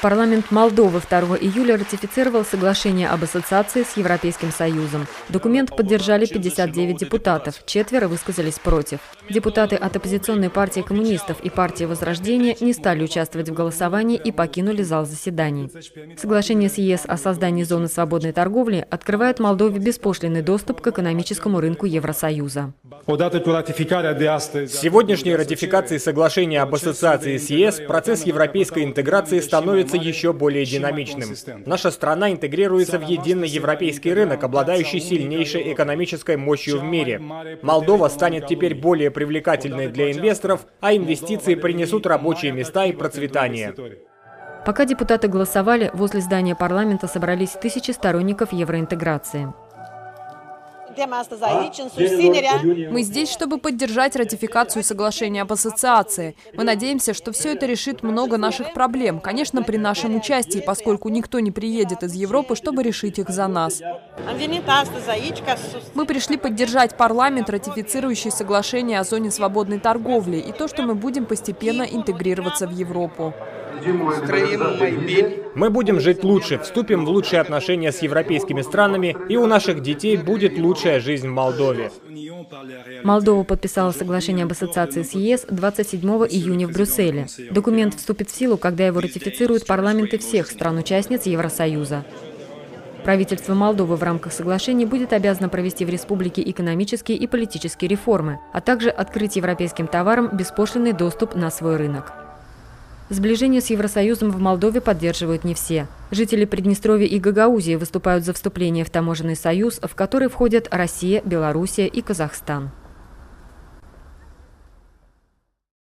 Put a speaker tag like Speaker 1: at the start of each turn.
Speaker 1: Парламент Молдовы 2 июля ратифицировал соглашение об ассоциации с Европейским Союзом. Документ поддержали 59 депутатов, 4 высказались против. Депутаты от оппозиционной партии коммунистов и партии Возрождения не стали участвовать в голосовании и покинули зал заседаний. Соглашение с ЕС о создании зоны свободной торговли открывает Молдове беспошлинный доступ к экономическому рынку Евросоюза.
Speaker 2: С сегодняшней ратификацией соглашения об ассоциации с ЕС процесс европейской интеграции становится еще более динамичным. Наша страна интегрируется в единый европейский рынок, обладающий сильнейшей экономической мощью в мире. Молдова станет теперь более привлекательной для инвесторов, а инвестиции принесут рабочие места и процветание.
Speaker 1: Пока депутаты голосовали, возле здания парламента собрались тысячи сторонников евроинтеграции.
Speaker 3: Мы здесь, чтобы поддержать ратификацию соглашения об ассоциации. Мы надеемся, что все это решит много наших проблем. Конечно, при нашем участии, поскольку никто не приедет из Европы, чтобы решить их за нас. Мы пришли поддержать парламент, ратифицирующий соглашение о зоне свободной торговли, и то, что мы будем постепенно интегрироваться в Европу.
Speaker 2: Мы будем жить лучше, вступим в лучшие отношения с европейскими странами, и у наших детей будет лучшая жизнь в Молдове.
Speaker 1: Молдова подписала соглашение об ассоциации с ЕС 27 июня в Брюсселе. Документ вступит в силу, когда его ратифицируют парламенты всех стран-участниц Евросоюза. Правительство Молдовы в рамках соглашения будет обязано провести в республике экономические и политические реформы, а также открыть европейским товарам беспошлинный доступ на свой рынок. Сближение с Евросоюзом в Молдове поддерживают не все. Жители Приднестровья и Гагаузии выступают за вступление в таможенный союз, в который входят Россия, Белоруссия и Казахстан.